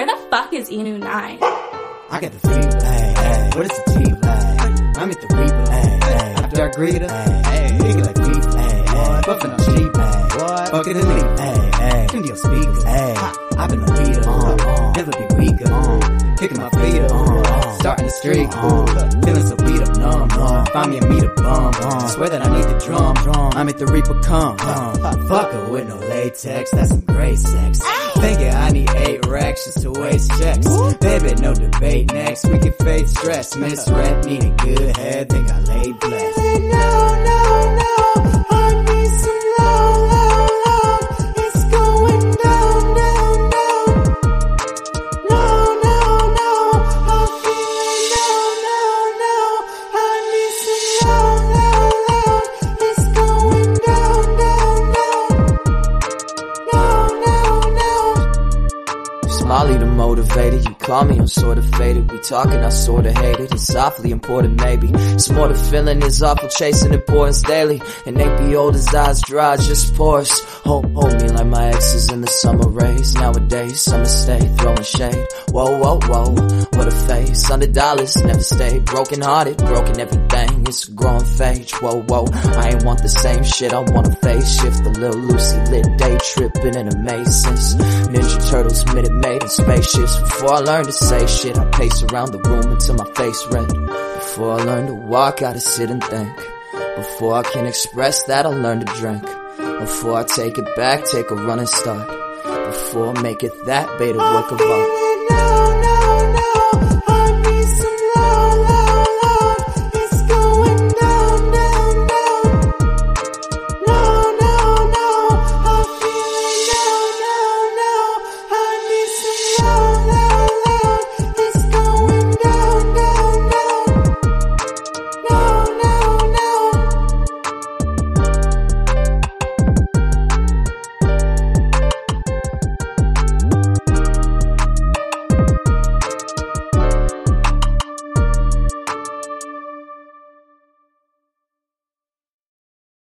where the fuck is Inu 9? I got the fever, hey, what is the tea, hey, I'm at the Reaper, hey, after I greet her, hey, nigga like FIFA, hey, buffin' on sheep, hey, fucking the leaf, hey, turn your speakers, hey, I've been a leader, never be weaker, kicking my feet up, starting the streak, feeling so beat up, numb, find me a meter bum, swear that I need the drum, I'm at the Reaper, come, fuck her with no latex, that's some great sex, thinking I need 8 racks just to waste checks, baby, no debate next, we can fade stress, miss rent, need a good head, think I laid blessed. No, I need some love, it's going down, no, I feel no, I need some love, it's going down, no. Smiley the motivated, you call me, I'm sorta faded. We talking, I sorta hate it. It's awfully important, maybe. It's more the feeling is awful, chasing importance daily. And ain't the oldest eyes dry, just pores. Hold me like my exes in the summer rays. Nowadays, summer stay, throwing shade. Whoa, what a face. $100 never stayed. Broken hearted, broken everything. It's a growing phase. Whoa, I ain't want the same shit. I want a phase shift. A little Lucy lit day tripping in a Masons. Ninja Turtles, Minute Maid, and spaceships. Before I learn to say shit, I pace around the room until my face red. Before I learn to walk, gotta sit and think. Before I can express that, I'll learn to drink. Before I take it back, take a running start. Before I make it that beta work of art.